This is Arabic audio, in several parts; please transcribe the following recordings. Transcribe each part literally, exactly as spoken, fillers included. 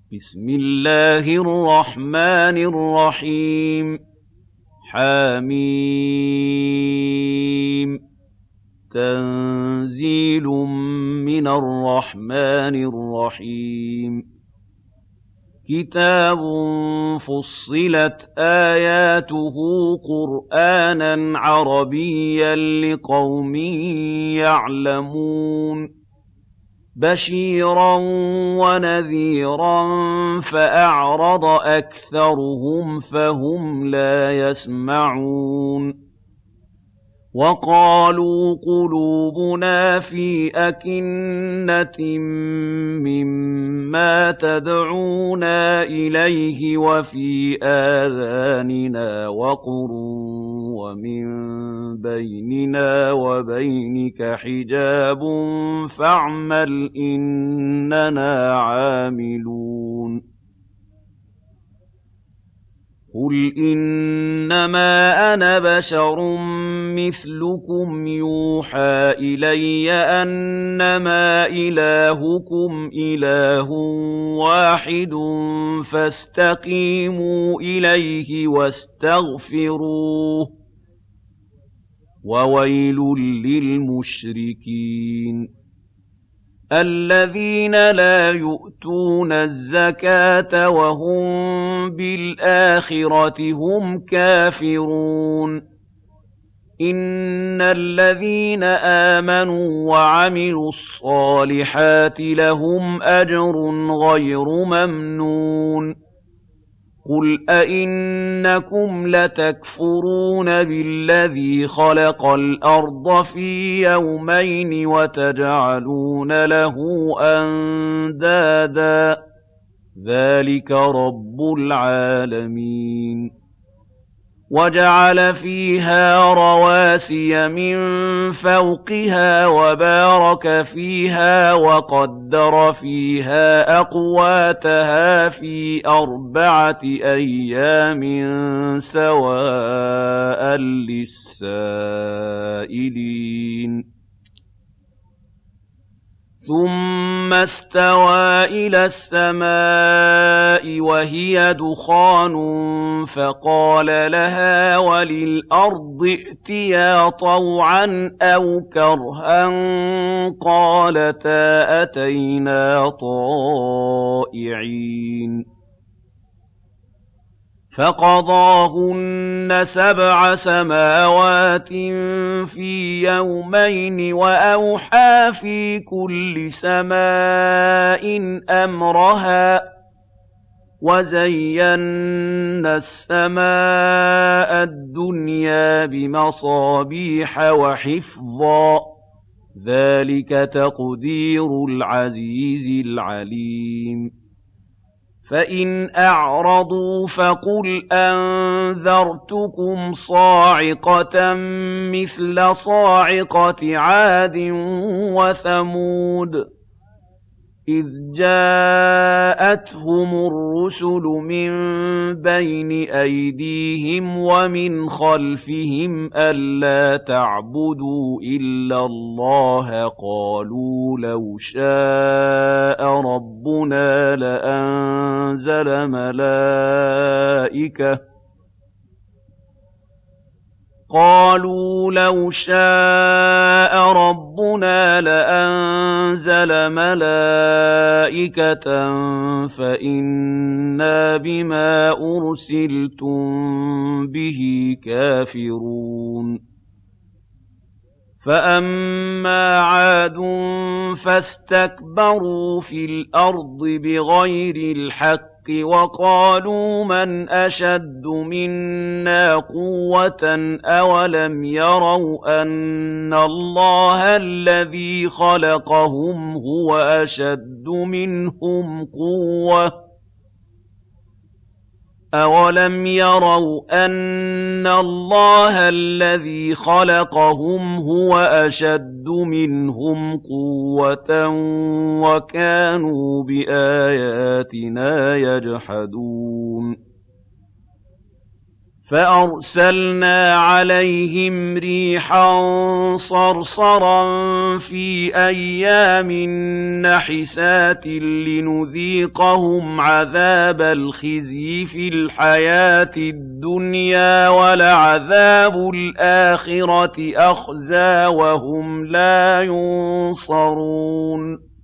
بسم الله الرحمن الرحيم حميم تنزيل من الرحمن الرحيم كتاب فصلت آياته قرآنًا عربيًّا لقوم يعلمون بشيرًا ونذيرًا فأعرض أكثرهم فهم لا يسمعون وقالوا قلوبنا في أكنة مما تدعونا إليه وفي آذاننا وقر ومن بيننا وبينك حجاب فاعمل إننا عاملون قل إنما أنا بشر مثلكم يوحى إلي أنما إلهكم إله واحد فاستقيموا إليه واستغفروه وويل للمشركين الذين لا يؤتون الزكاة وهم بالآخرة هم كافرون إن الذين آمنوا وعملوا الصالحات لهم أجر غير ممنون قل أئنكم لتكفرون بالذي خلق الأرض في يومين وتجعلون له أندادا ذلك رب العالمين وجعل فيها رواسي من فوقها وبارك فيها وقدر فيها أقواتها في أربعة أيام سواء للسائلين ثم استوى إلى السماء وهي دخان فقال لها وللأرض ائتيا طوعا أو كرها قالتا أتينا طائعين فقضاهن سبع سماوات في يومين وأوحى في كل سماء أمرها وزينا السماء الدنيا بمصابيح وحفظا ذلك تقدير العزيز العليم فإن أعرضوا فقل أنذرتكم صاعقة مثل صاعقة عاد وثمود إذ جاءتهم الرسل من بين أيديهم ومن خلفهم ألا تعبدوا إلا الله قالوا لو شاء ربنا لأنزل ملائكة قالوا لو شاء ربنا لأنزل ملائكة فإنا بما أرسلتم به كافرون فأما عاد فاستكبروا في الأرض بغير الحق وقالوا من أشد منا قوة أولم يروا أن الله الذي خلقهم هو أشد منهم قوة أَوَلَمْ يَرَوْا أَنَّ اللَّهَ الَّذِي خَلَقَهُمْ هُوَ أَشَدُّ مِنْهُمْ قُوَّةً وَكَانُوا بِآيَاتِنَا يَجْحَدُونَ فأرسلنا عليهم ريحا صرصرا في أيام نحسات لنذيقهم عذاب الخزي في الحياة الدنيا ولعذاب الآخرة أخزى وهم لا ينصرون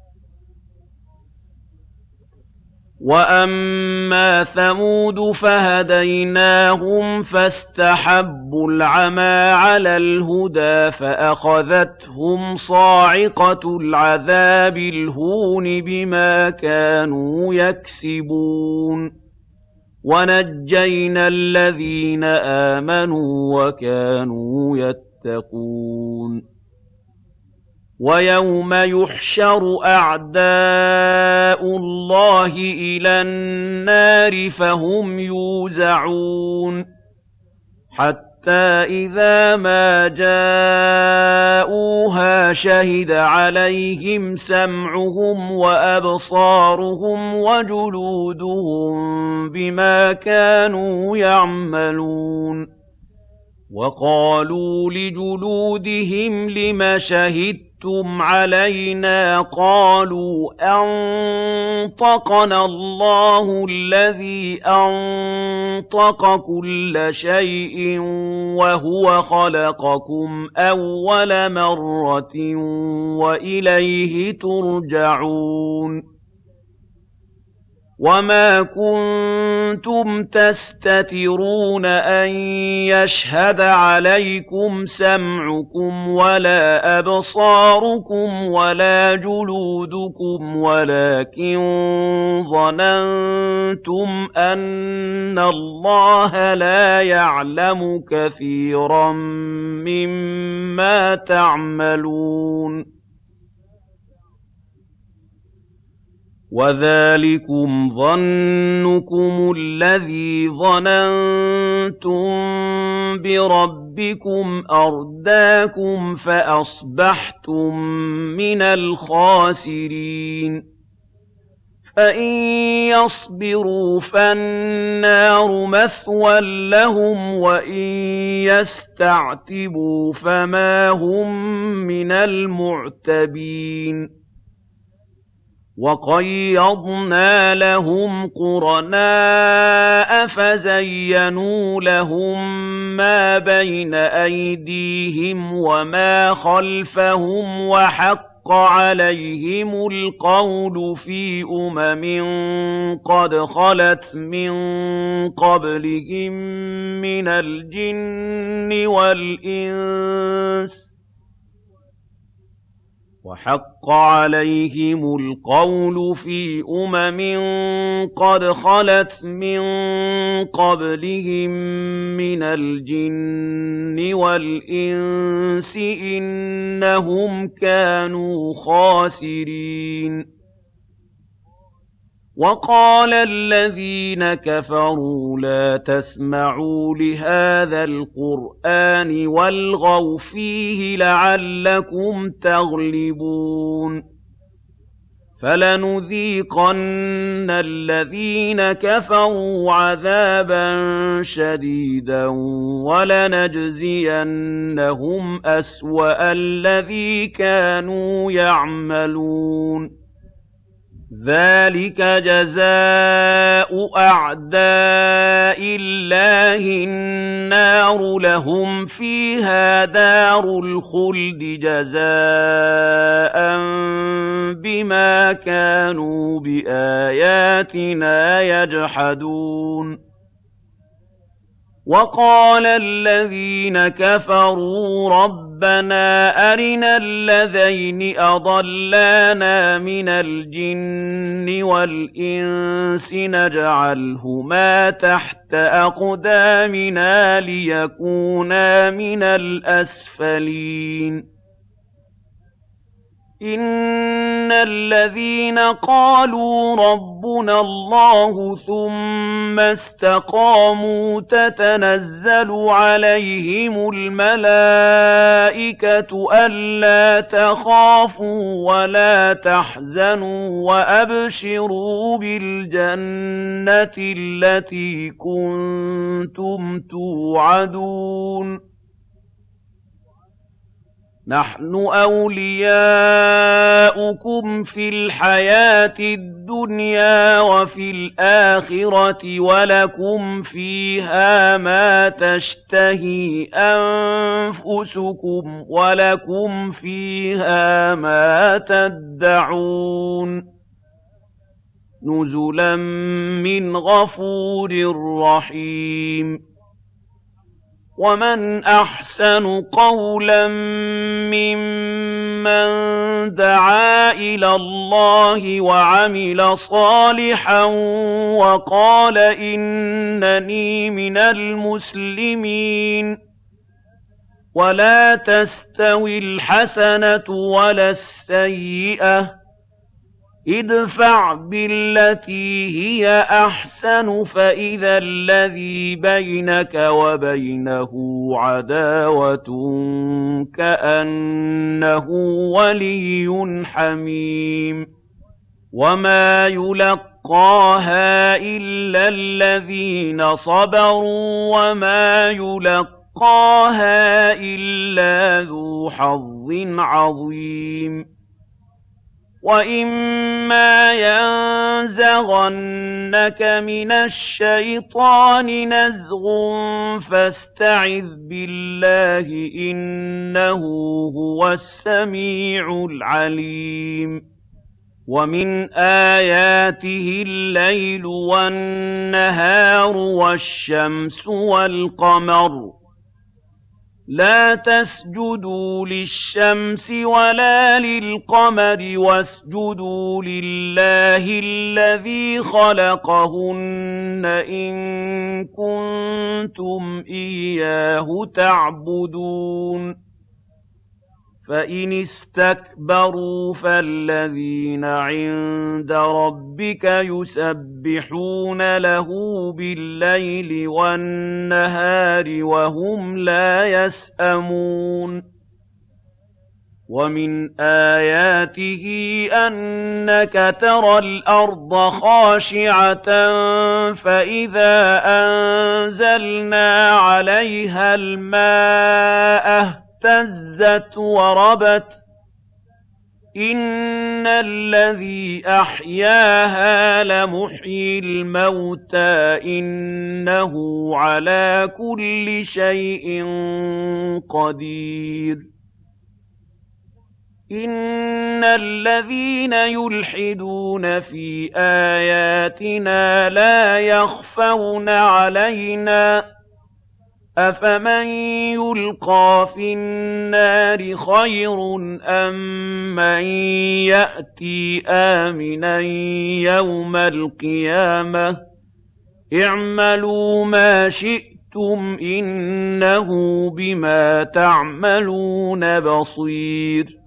وَأَمَّا ثَمُودُ فَهَدَيْنَاهُمْ فَاسْتَحَبُّوا الْعَمَىٰ عَلَى الْهُدَىٰ فَأَخَذَتْهُمْ صَاعِقَةُ الْعَذَابِ الْهُونِ بِمَا كَانُوا يَكْسِبُونَ وَنَجَّيْنَا الَّذِينَ آمَنُوا وَكَانُوا يَتَّقُونَ وَيَوْمَ يُحْشَرُ أَعْدَاءُ اللَّهِ إِلَى النَّارِ فَهُمْ يُوزَعُونَ حَتَّىٰ إِذَا مَا جَاءُوهَا شَهِدَ عَلَيْهِمْ سَمْعُهُمْ وَأَبْصَارُهُمْ وَجُلُودُهُم بِمَا كَانُوا يَعْمَلُونَ وَقَالُوا لِجُلُودِهِمْ لِمَ شَهِدتُّمْ عَلَيْنَا قَالُوا أَنطَقَنَا اللَّهُ الَّذِي أَنطَقَ كُلَّ شَيْءٍ وَهُوَ خَلَقَكُمْ أَوَّلَ مَرَّةٍ وَإِلَيْهِ تُرْجَعُونَ وَمَا كُنتُمْ تَسْتَتِرُونَ أَن يَشْهَدَ عَلَيْكُمْ سَمْعُكُمْ وَلَا أَبْصَارُكُمْ وَلَا جُلُودُكُمْ وَلَٰكِن ظَنَنتُمْ أَنَّ اللَّهَ لَا يَعْلَمُ كَثِيرًا مِّمَّا تَعْمَلُونَ وَذَٰلِكُمْ ظَنُّكُمُ الَّذِي ظَنَنتُم بِرَبِّكُمْ أَرْدَاكُمْ فَأَصْبَحْتُم مِّنَ الْخَاسِرِينَ فَإِن يَصْبِرُوا فَالنَّارُ مَثْوًى لَّهُمْ وَإِن يَسْتَعْتِبُوا فَمَا هُم مِّنَ الْمُعْتَبِينَ وَقَيَّضْنَا لَهُمْ قُرَنَاءَ فَزَيَّنُوا لَهُم مَّا بَيْنَ أَيْدِيهِمْ وَمَا خَلْفَهُمْ وَحَقَّ عَلَيْهِمُ الْقَوْلُ فِي أُمَمٍ قَدْ خَلَتْ مِن قَبْلِهِم مِّنَ الْجِنِّ وَالْإِنسِ وَحَقَّ عَلَيْهِمُ الْقَوْلُ فِي أُمَمٍ قَدْ خَلَتْ مِن قَبْلِهِم مِّنَ الْجِنِّ وَالْإِنسِ إِنَّهُمْ كَانُوا خَاسِرِينَ وَقَالَ الَّذِينَ كَفَرُوا لَا تَسْمَعُوا لِهَٰذَا الْقُرْآنِ وَالْغَوْا فِيهِ لَعَلَّكُمْ تَغْلِبُونَ فَلَنُذِيقَنَّ الَّذِينَ كَفَرُوا عَذَابًا شَدِيدًا وَلَنَجْزِيَنَّهُمْ أَسْوَأَ الَّذِي كَانُوا يَعْمَلُونَ ذَٰلِكَ جَزَاءُ أَعْدَاءِ اللَّهِ النَّارُ لَهُمْ فِيهَا دَارُ الْخُلْدِ جَزَاءً بِمَا كَانُوا بِآيَاتِنَا يَجْحَدُونَ وَقَالَ الَّذِينَ كَفَرُوا رَبَّنَا أَرِنَا اللَّذَيْنِ أَضَلَّانَا مِنَ الْجِنِّ وَالْإِنسِ نَجْعَلْهُمَا تَحْتَ أَقْدَامِنَا لِيَكُونَا مِنَ الْأَسْفَلِينَ إِنَّ الَّذِينَ قَالُوا رَبُّنَا اللَّهُ ثُمَّ اسْتَقَامُوا تَتَنَزَّلُ عَلَيْهِمُ الْمَلَائِكَةُ أَلَّا تَخَافُوا وَلَا تَحْزَنُوا وَأَبْشِرُوا بِالْجَنَّةِ الَّتِي كُنتُمْ تُوعَدُونَ نَحْنُ أَوْلِيَاؤُكُمْ فِي الْحَيَاةِ الدُّنْيَا وَفِي الْآخِرَةِ وَلَكُمْ فِيهَا مَا تَشْتَهِي أَنفُسُكُمْ وَلَكُمْ فِيهَا مَا تَدَّعُونَ نُزُلًا مِّنْ غَفُورٍ رَّحِيمٍ وَمَنْ أَحْسَنُ قَوْلًا مِّمَّن دَعَا إِلَى اللَّهِ وَعَمِلَ صَالِحًا وَقَالَ إِنَّنِي مِنَ الْمُسْلِمِينَ وَلَا تَسْتَوِي الْحَسَنَةُ وَلَا السَّيِّئَةُ ادْفَعْ بِالَّتِي هِيَ أَحْسَنُ فَإِذَا الَّذِي بَيْنَكَ وَبَيْنَهُ عَدَاوَةٌ كَأَنَّهُ وَلِيٌّ حَمِيمٌ وَمَا يُلَقَّاهَا إِلَّا الَّذِينَ صَبَرُوا وَمَا يُلَقَّاهَا إِلَّا ذُو حَظٍّ عَظِيمٍ وَإِمَّا يَنزَغَنَّكَ مِنَ الشَّيْطَانِ نَزْغٌ فَاسْتَعِذْ بِاللَّهِ ۖ إِنَّهُ هُوَ السَّمِيعُ الْعَلِيمُ وَمِنْ آيَاتِهِ اللَّيْلُ وَالنَّهَارُ وَالشَّمْسُ وَالْقَمَرُ لَا تَسْجُدُوا لِلشَّمْسِ وَلَا لِلْقَمَرِ وَاسْجُدُوا لِلَّهِ الَّذِي خَلَقَهُنَّ إِن كُنتُمْ إِيَّاهُ تَعْبُدُونَ فَإِنِ اسْتَكْبَرُوا فَالَّذِينَ عِندَ رَبِّكَ يُسَبِّحُونَ لَهُ بِاللَّيْلِ وَالنَّهَارِ وَهُمْ لَا يَسْأَمُونَ وَمِنْ آيَاتِهِ أَنَّكَ تَرَى الْأَرْضَ خَاشِعَةً فَإِذَا أَنزَلْنَا عَلَيْهَا الْمَاءَ اهْتَزَّتْ وَرَبَتْ إِنَّ الَّذِي أَحْيَاهَا لَمُحْيِي الْمَوْتَىٰ إِنَّهُ عَلَىٰ كُلِّ شَيْءٍ قَدِيرٌ إِنَّ الَّذِينَ يُلْحِدُونَ فِي آيَاتِنَا لَا يَخْفَوْنَ عَلَيْنَا ۗ أَفَمَن يُلْقَىٰ فِي النَّارِ خَيْرٌ أَم مَّن يَأْتِي آمِنًا يَوْمَ الْقِيَامَةِ ۚ اعْمَلُوا مَا شِئْتُمْ إِنَّهُ بِمَا تَعْمَلُونَ بَصِيرٌ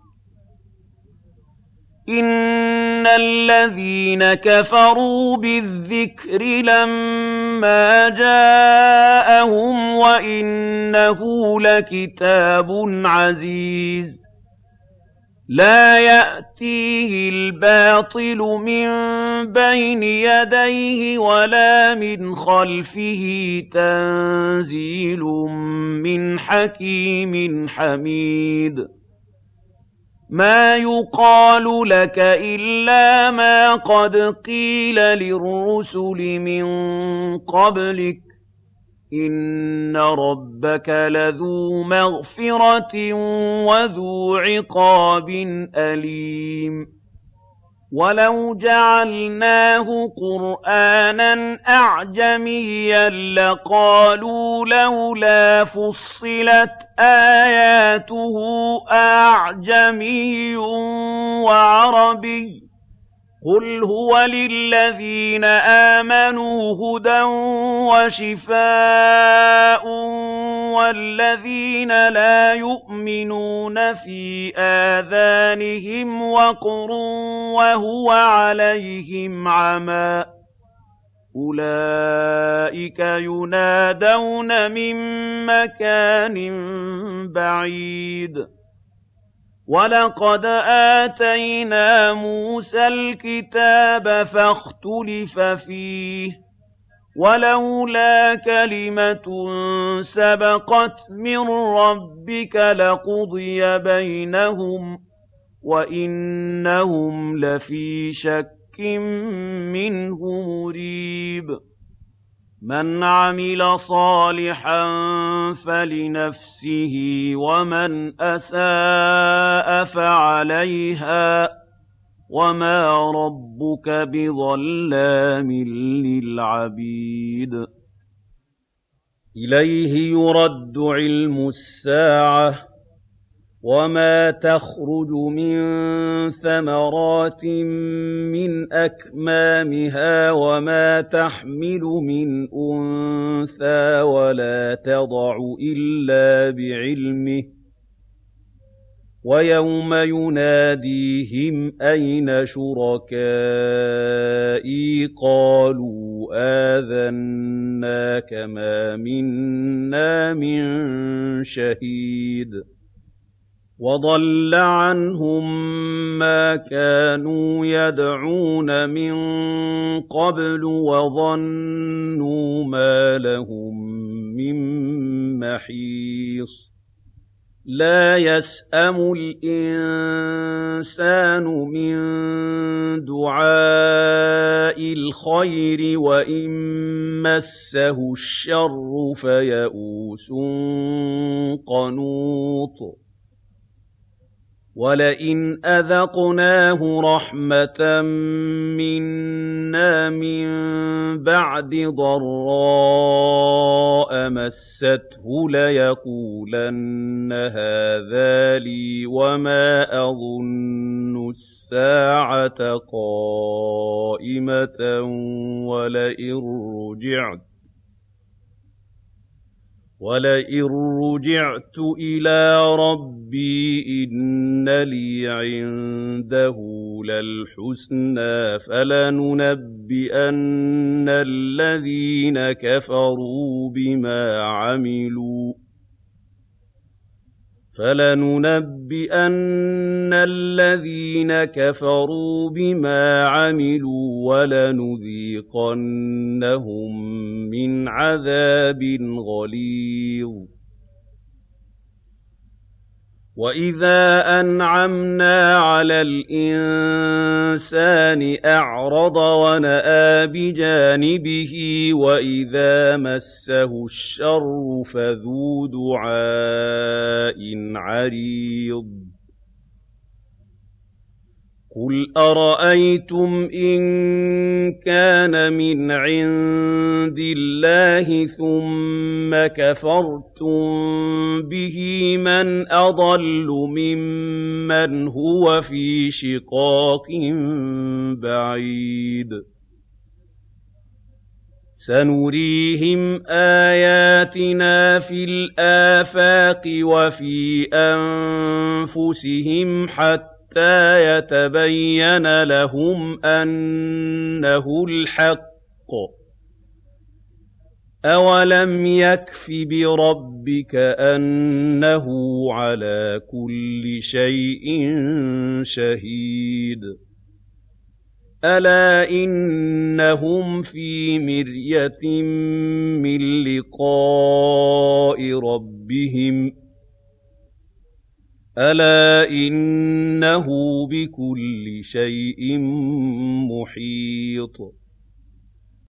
إِنَّ الَّذِينَ كَفَرُوا بِالذِّكْرِ لَمَّا جَاءَهُمْ وَإِنَّهُ لَكِتَابٌ عَزِيزٌ لَّا يَأْتِيهِ الْبَاطِلُ مِن بَيْنِ يَدَيْهِ وَلَا مِنْ خَلْفِهِ تَنزِيلٌ مِّنْ حَكِيمٍ حَمِيدٍ مَا يُقَالُ لَكَ إِلَّا مَا قَدْ قِيلَ لِلرُّسُلِ مِن قَبْلِكَ ۚ إِنَّ رَبَّكَ لَذُو مَغْفِرَةٍ وَذُو عِقَابٍ أَلِيمٍ وَلَوْ جَعَلْنَاهُ قُرْآنًا أَعْجَمِيًّا لَّقَالُوا لَوْلَا فُصِّلَتْ آيَاتُهُ أَأَعْجَمِيٌّ وَعَرَبِيٌّ ۗ قُلْ هُوَ لِلَّذِينَ آمَنُوا هُدًى وَشِفَاءٌ وَالَّذِينَ لَا يُؤْمِنُونَ فِي آذَانِهِمْ وَقْرٌ وَهُوَ عَلَيْهِمْ عَمًى أُولَٰئِكَ يُنَادَوْنَ مِن مَّكَانٍ بَعِيدٍ وَلَقَدْ آتَيْنَا مُوسَى الْكِتَابَ فَاخْتُلِفَ فِيهِ وَلَوْلَا كَلِمَةٌ سَبَقَتْ مِن رَّبِّكَ لَقُضِيَ بَيْنَهُمْ وَإِنَّهُمْ لَفِي شَكٍّ مِّنْهُ مُرِيبٍ مَنْ عَمِلَ صَالِحًا فَلِنَفْسِهِ وَمَنْ أَسَاءَ فَعَلَيْهَا وَمَا رَبُّكَ بِظَلَّامٍ لِّلْعَبِيدِ إِلَيْهِ يُرَدُّ عِلْمُ السَّاعَةِ وَمَا تَخْرُجُ مِن ثَمَرَاتٍ مِّنْ أَكْمَامِهَا وَمَا تَحْمِلُ مِنْ أُنثَىٰ وَلَا تَضَعُ إِلَّا بِعِلْمِهِ وَيَوْمَ يُنَادِيهِمْ أَيْنَ شُرَكَائِي قَالُوا آذَنَّاكَ مَا مِنَّا مِن شَهِيدٍ وَضَلَّ عَنْهُم مَّا كَانُوا يَدْعُونَ مِن قَبْلُ وَظَنُّوا مَا لَهُم مِّن مَّحِيصٍ لَا يَسْأَمُ الْإِنسَانُ مِن دُعَاءِ الْخَيْرِ وَإِن مَّسَّهُ الشَّرُّ فَيَئُوسٌ قَنُوطٌ وَلَئِنْ أَذَقْنَاهُ رَحْمَةً مِّنَّا مِن بَعْدِ ضَرَّاءَ مَسَّتْهُ لَيَقُولَنَّ هَٰذَا لِي وَمَا أَظُنُّ السَّاعَةَ قَائِمَةً وَلَئِن رُّجِعْتُ وَلَئِن رُّجِعْتُ إِلَىٰ رَبِّي إِنَّ لِي عِندَهُ لَلْحُسْنَىٰ فَلَنُنَبِّئَنَّ الَّذِينَ كَفَرُوا بِمَا عَمِلُوا فَلَنُنَبِّئَنَّ الَّذِينَ كَفَرُوا بِمَا عَمِلُوا وَلَنُذِيقَنَّهُم مِّنْ عَذَابٍ غَلِيظٍ وَإِذَا أَنْعَمْنَا عَلَى الْإِنسَانِ أَعْرَضَ وَنَأَىٰ بِجَانِبِهِ وَإِذَا مَسَّهُ الشَّرُّ فَذُو دُعَاءٍ عَرِيضٍ قُلْ أَرَأَيْتُمْ إِن كَانَ مِنْ عِندِ اللَّهِ ثُمَّ كَفَرْتُم بِهِ مَنْ أَضَلُّ مِمَّنْ هُوَ فِي شِقَاقٍ بَعِيدٍ سَنُرِيهِمْ آيَاتِنَا فِي الْآفَاقِ وَفِي أَنفُسِهِمْ حَتَّىٰ حَتَّىٰ يَتَبَيَّنَ لَهُمْ أَنَّهُ الْحَقُّ ۗ أَوَلَمْ يَكْفِ بِرَبِّكَ أَنَّهُ عَلَىٰ كُلِّ شَيْءٍ شَهِيدٌ أَلَا إِنَّهُمْ فِي مِرْيَةٍ مِّن لِّقَاءِ رَبِّهِمْ أَلَا إِنَّهُ بِكُلِّ شَيْءٍ مُحِيطٌ